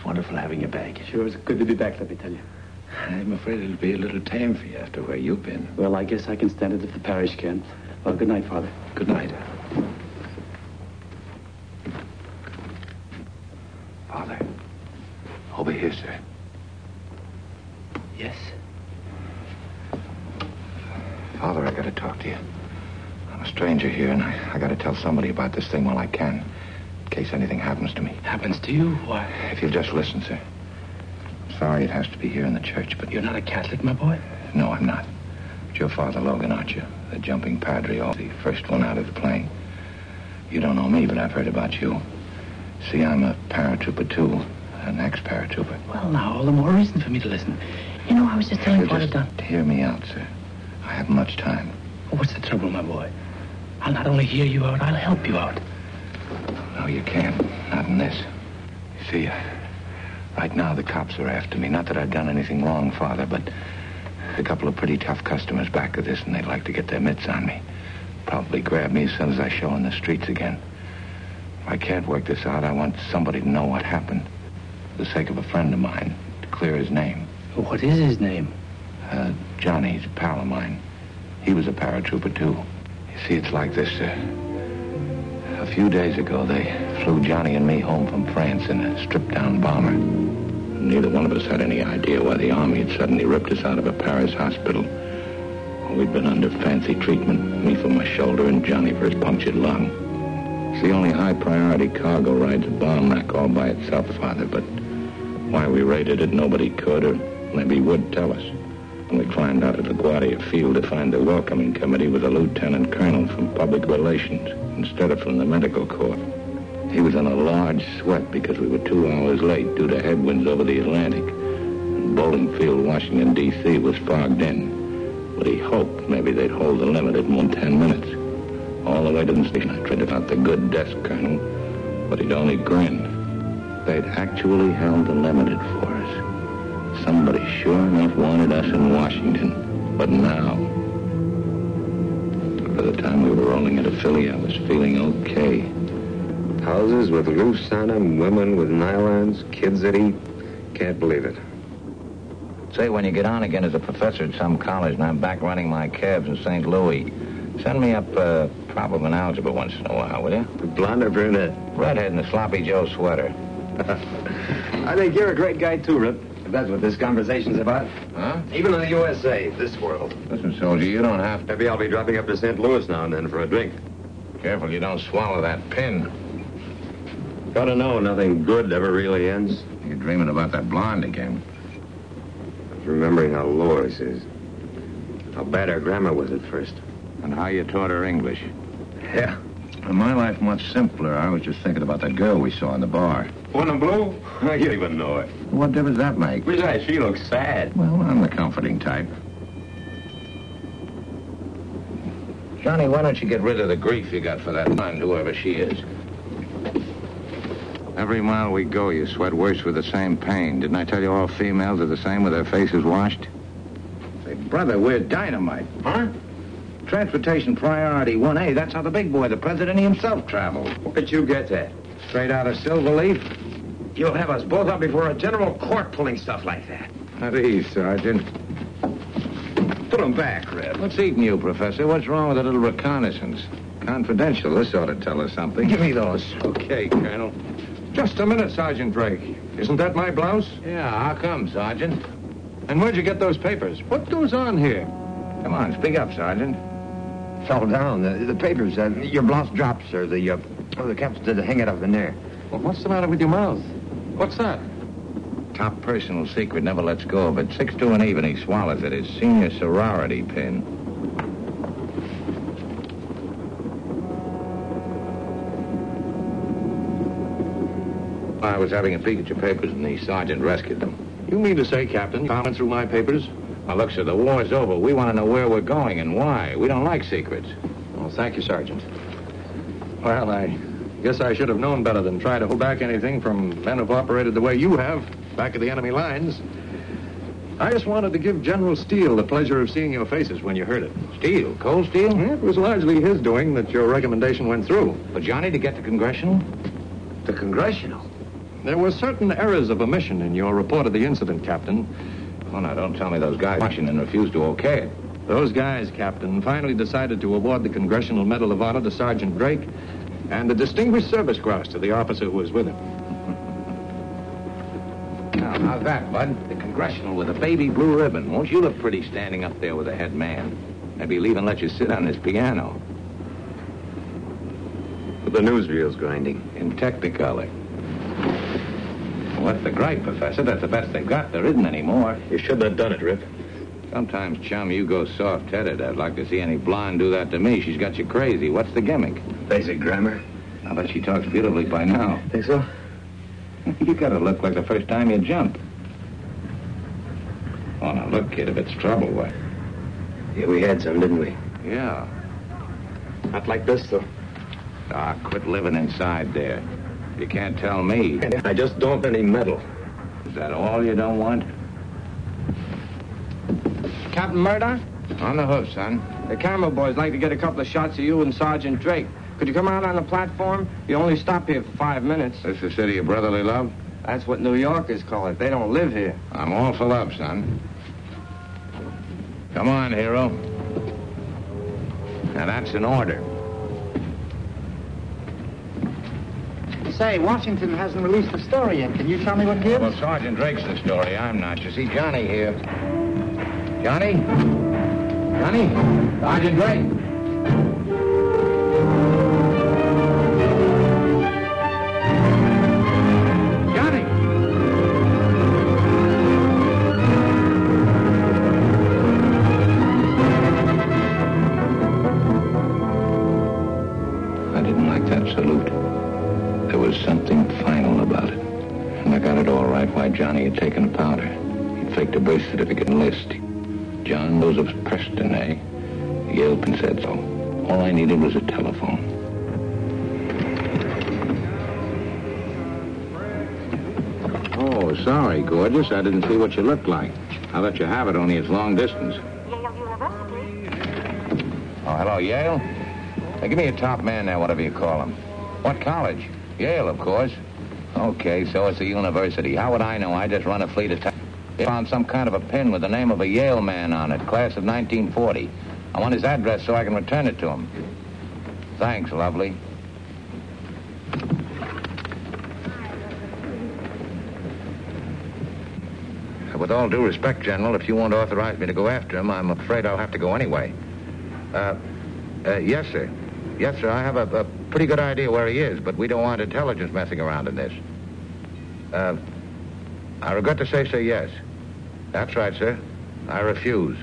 wonderful having you back. Sure, it's good to be back, let me tell you. I'm afraid it'll be a little tame for you after where you've been. Well, I guess I can stand it if the parish can. Well, good night, Father. Good night. Father. Over here, sir. Yes? Father, I gotta talk to you. I'm a stranger here, and I gotta tell somebody about this thing while I can. In case anything happens to me. Happens to you? Why? If you'll just listen, sir. I'm sorry it has to be here in the church, but... You're not a Catholic, my boy? No, I'm not. But you're Father Logan, aren't you? The jumping padre, the first one out of the plane. You don't know me, but I've heard about you. See, I'm a paratrooper, too. An ex-paratrooper. Well, now, all the more reason for me to listen. You know, I was just telling Father Dunn... Hear me out, sir. I haven't much time. Oh, what's the trouble, my boy? I'll not only hear you out, I'll help you out. No, you can't. Not in this. You see, right now the cops are after me. Not that I've done anything wrong, Father, but a couple of pretty tough customers back of this, and they'd like to get their mitts on me. Probably grab me as soon as I show in the streets again. If I can't work this out, I want somebody to know what happened. For the sake of a friend of mine, to clear his name. What is his name? Johnny, he's a pal of mine. He was a paratrooper, too. You see, it's like this, sir. A few days ago, they flew Johnny and me home from France in a stripped-down bomber. Neither one of us had any idea why the Army had suddenly ripped us out of a Paris hospital. We'd been under fancy treatment, me for my shoulder and Johnny for his punctured lung. It's the only high-priority cargo rides a bomb rack all by itself, Father, but why we raided it, nobody could, or maybe would tell us. When we climbed out of LaGuardia Field to find the welcoming committee with a lieutenant colonel from public relations instead of from the medical corps. He was in a large sweat because we were 2 hours late due to headwinds over the Atlantic. And Bowling Field, Washington, D.C. was fogged in. But he hoped maybe they'd hold the limit at 10 minutes. All the way to the station, I tried about the good desk colonel, but he'd only grin. They'd actually held the limit for us. Somebody sure enough wanted us in Washington. But now, by the time we were rolling into Philly, I was feeling okay. Houses with roofs on them, women with nylons, kids that eat. Can't believe it. Say, when you get on again as a professor at some college and I'm back running my cabs in St. Louis, send me up problem in algebra once in a while, will you? Blonde or brunette? Redhead in a sloppy Joe sweater. I think you're a great guy, too, Rip. If that's what this conversation's about. Huh? Even in the USA, this world. Listen, soldier, you don't have to... Maybe I'll be dropping up to St. Louis now and then for a drink. Careful you don't swallow that pin. Gotta know, nothing good ever really ends. You're dreaming about that blonde again. Remembering how Lois is. How bad her grammar was at first. And how you taught her English. Yeah. In my life, much simpler. I was just thinking about that girl we saw in the bar. One in blue? I can't even know it. What difference does that make? Besides, she looks sad. Well, I'm the comforting type. Johnny, why don't you get rid of the grief you got for that blonde, whoever she is? Every mile we go, you sweat worse with the same pain. Didn't I tell you all females are the same with their faces washed? Say, brother, we're dynamite. Huh? Transportation priority 1A. That's how the big boy, the president himself, traveled. Where'd you get that? Straight out of Silverleaf. You'll have us both up before a general court pulling stuff like that. At ease, Sergeant. Put them back, Red. What's eating you, Professor? What's wrong with a little reconnaissance? Confidential. This ought to tell us something. Give me those. Okay, Colonel. Just a minute, Sergeant Drake. Isn't that my blouse? Yeah, how come, Sergeant? And where'd you get those papers? What goes on here? Come on, speak up, Sergeant. Fell down. The papers, your blouse dropped, sir. The captain did hang it up in there. Well, what's the matter with your mouth? What's that? Top personal secret, never lets go of it. 6-2 and even, he swallows it. His senior sorority pin. I was having a peek at your papers and the sergeant rescued them. You mean to say, Captain, you went through my papers? Now, look, sir, the war's over. We want to know where we're going and why. We don't like secrets. Well, thank you, Sergeant. Well, I guess I should have known better than try to hold back anything from men who've operated the way you have, back of the enemy lines. I just wanted to give General Steele the pleasure of seeing your faces when you heard it. Steele? Cold Steele? Yeah, it was largely his doing that your recommendation went through. For Johnny to get the congressional? The congressional? There were certain errors of omission in your report of the incident, Captain. Oh, now, don't tell me those guys in Washington refused to okay it. Those guys, Captain, finally decided to award the Congressional Medal of Honor to Sergeant Drake and the Distinguished Service Cross to the officer who was with him. Now, how's that, Bud? The Congressional with a baby blue ribbon. Won't you look pretty standing up there with the head man? Maybe he'll even let you sit on his piano. But the newsreel's grinding. In Technicolor. What's the gripe, Professor? That's the best they've got. There isn't any more. You shouldn't have done it, Rip. Sometimes, chum, you go soft-headed. I'd like to see any blonde do that to me. She's got you crazy. What's the gimmick? Basic grammar. I bet she talks beautifully by now. Think so? You gotta look like the first time you jump. Oh, now look, kid, if it's trouble, what? Yeah, we had some, didn't we? Yeah. Not like this, though. Ah, quit living inside there. You can't tell me. I just don't want any medal. Is that all you don't want? Captain Murdoch? On the hoof, son. The camera boys like to get a couple of shots of you and Sergeant Drake. Could you come out on the platform? You only stop here for 5 minutes. This the city of brotherly love? That's what New Yorkers call it. They don't live here. I'm all for love, son. Come on, hero. Now, that's an order. Say, Washington hasn't released the story yet. Can you tell me what gives? Well, Sergeant Drake's the story. I'm not. You see, Johnny here. Johnny? Johnny? Sergeant Drake. Johnny! I didn't like that salute. There was something final about it. And I got it all right why Johnny had taken a powder. He'd faked a birth certificate and list. John Joseph Preston, eh? Yale said so. All I needed was a telephone. Oh, sorry, gorgeous. I didn't see what you looked like. I'll let you have it, only it's long distance. Oh, hello, Yale? Hey, give me a top man there, whatever you call him. What college? Yale, of course. Okay, so it's a university. How would I know? I just run a fleet of... They found some kind of a pin with the name of a Yale man on it, class of 1940. I want his address so I can return it to him. Thanks, lovely. With all due respect, General, if you won't authorize me to go after him, I'm afraid I'll have to go anyway. Yes, sir. Yes, sir, I have a pretty good idea where he is, but we don't want intelligence messing around in this. I regret to say, sir, yes. That's right, sir. I refuse.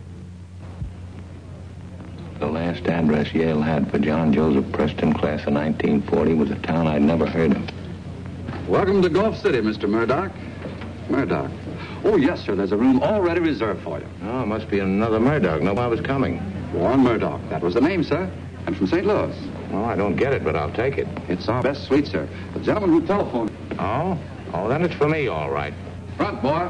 The last address Yale had for John Joseph Preston, class of 1940, was a town I'd never heard of. Welcome to Gulf City, Mr. Murdoch. Murdoch. Oh, yes, sir. There's a room already reserved for you. Oh, it must be another Murdoch. No, I was coming. Warren Murdoch. That was the name, sir. I'm from St. Louis. Well, I don't get it, but I'll take it. It's our best suite, sir. The gentleman who telephoned. Oh? Oh, then it's for me, all right. Front, boy.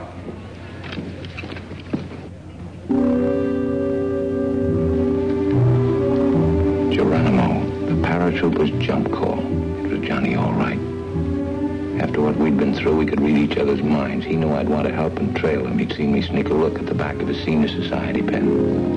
Geronimo, the paratrooper's jump call. It was Johnny, all right. After what we'd been through, we could read each other's minds. He knew I'd want to help and trail him. He'd seen me sneak a look at the back of his senior society pen.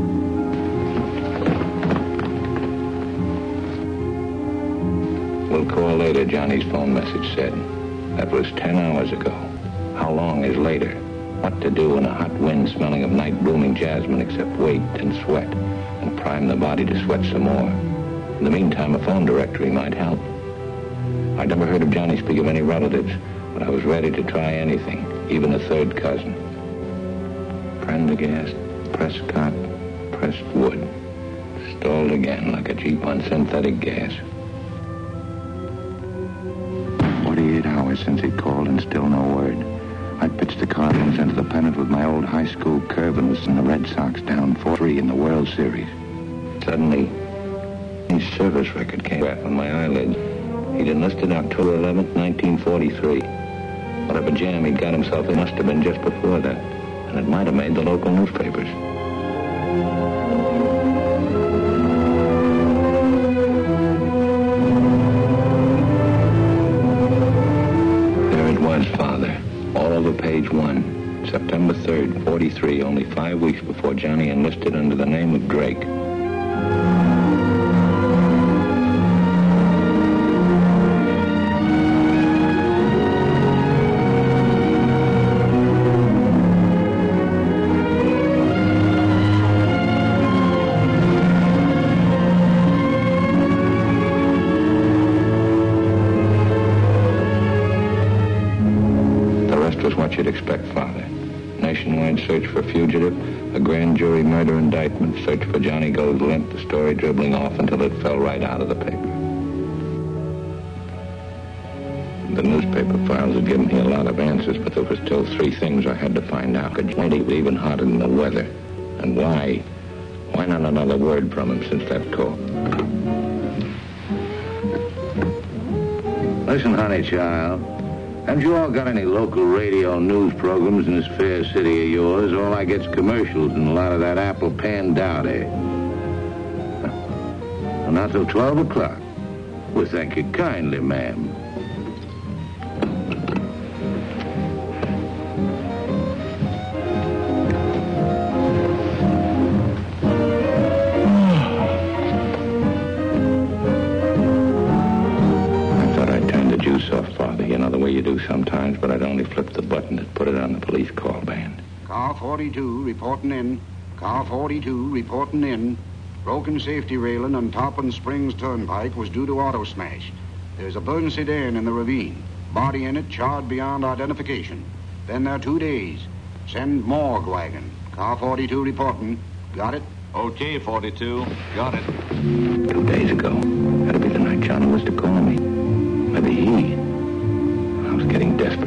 We'll call later, Johnny's phone message said. That was 10 hours ago. How long is later? What to do in a hot wind smelling of night blooming jasmine except wait and sweat and prime the body to sweat some more. In the meantime, a phone directory might help. I'd never heard of Johnny speak of any relatives, but I was ready to try anything, even a third cousin. Prendergast, Prescott, Prestwood. Stalled again like a Jeep on synthetic gas. 48 hours since he'd called and still no word. I pitched the Cardinals into the pennant with my old high school curve and was in the Red Sox down 4-3 in the World Series. Suddenly, his service record came back on my eyelids. He'd enlisted October 11th, 1943. Whatever jam he'd got himself in must have been just before that, and it might have made the local newspapers. cover page 1. September 3rd, 43, only 5 weeks before Johnny enlisted under the name of Drake. Was what you'd expect, Father. Nationwide search for fugitive, a grand jury murder indictment, search for Johnny Goes Limp, the story dribbling off until it fell right out of the paper. The newspaper files had given me a lot of answers, but there were still 3 things I had to find out. Could Johnny was even hotter than the weather? And why? Why not another word from him since that call? Listen, honey child. Haven't you all got any local radio news programs in this fair city of yours? All I get's commercials and a lot of that apple pan dowdy. Well, not till 12 o'clock. Well, thank you kindly, ma'am. You know, the way you do sometimes, but I'd only flip the button that put it on the police call band. Car 42 reporting in. Car 42 reporting in. Broken safety railing on Toppin Springs Turnpike was due to auto smash. There's a burned sedan in the ravine. Body in it charred beyond identification. Been there 2 days. Send morgue wagon. Car 42 reporting. Got it? Okay, 42. Got it. 2 days ago. That'll be the night Johnny was to call me. Maybe he... I was getting desperate.